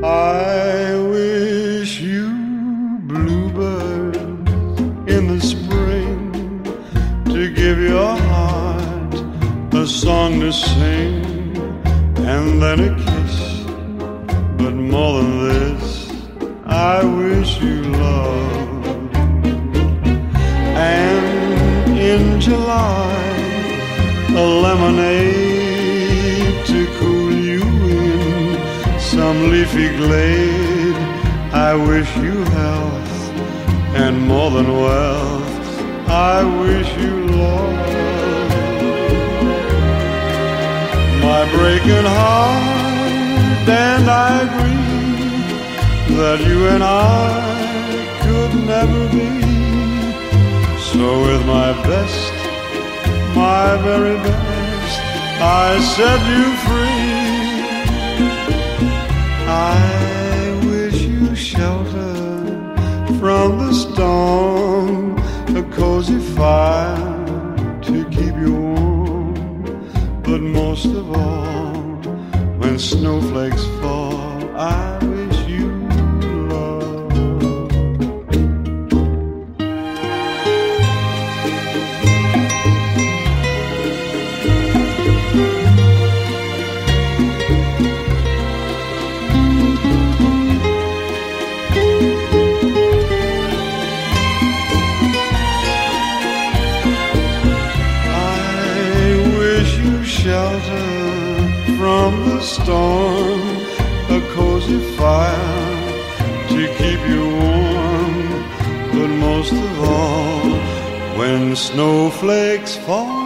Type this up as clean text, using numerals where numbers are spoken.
I wish you bluebirds in the spring to give your heart a song to sing, and then a kiss. But more than this, I wish you love. And in July, a lemonade to cool you in some leafy glade. I wish you health, and more than wealth, I wish you love. My breaking heart, and I agree that you and I could never be. So with my best, my very best, I set you free. I wish you shelter from the storm, a cozy fire to keep you warm. But most of all, when snowflakes fall, I wish you love. Shelter from the storm, a cozy fire to keep you warm. But most of all, when snowflakes fall,